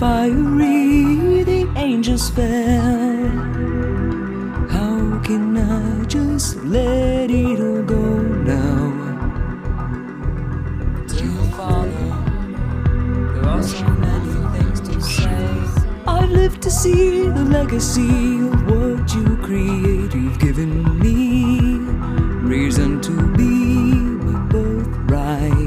fiery the angels fell. How can I just let it all go now? Dear Father, there are so many things to say. I've lived to see the legacy of what you create. You've given me reason to be my birthright.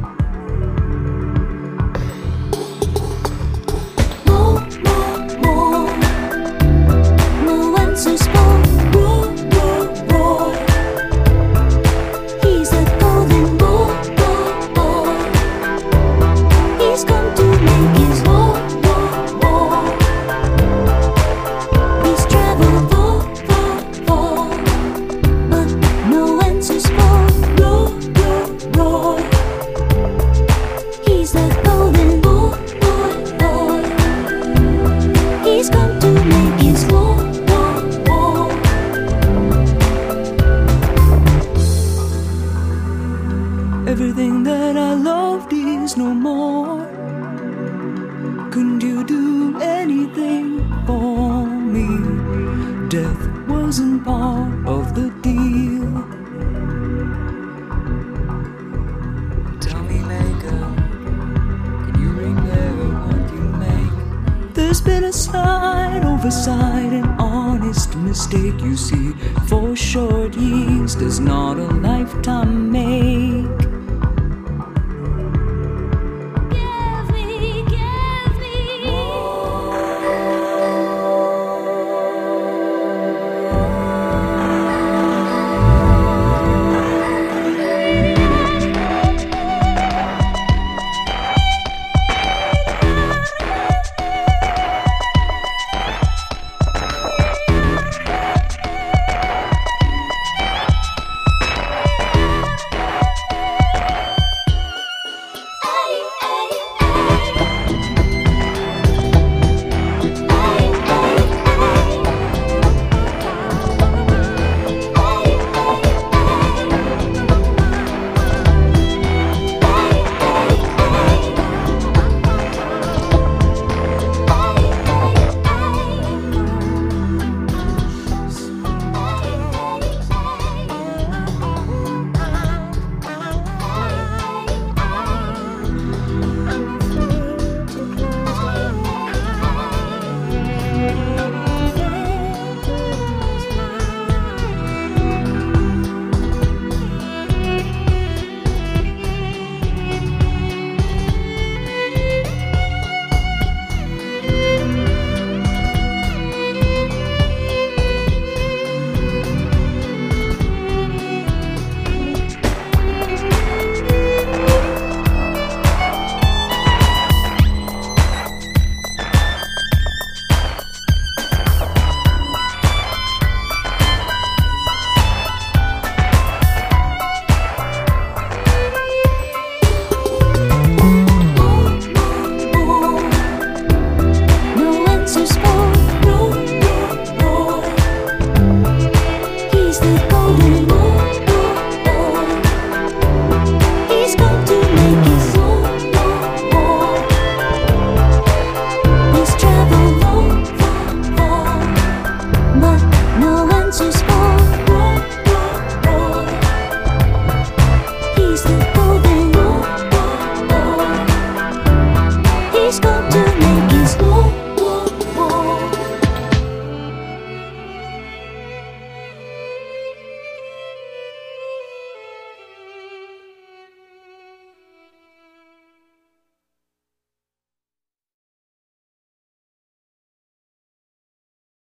Everything that I loved is no more. Couldn't you do anything for me? Death wasn't part of the deal. Tell me, Maker, can you repair what you make? There's been a slight oversight, an honest mistake. You see, 4 short years does not a lifetime make.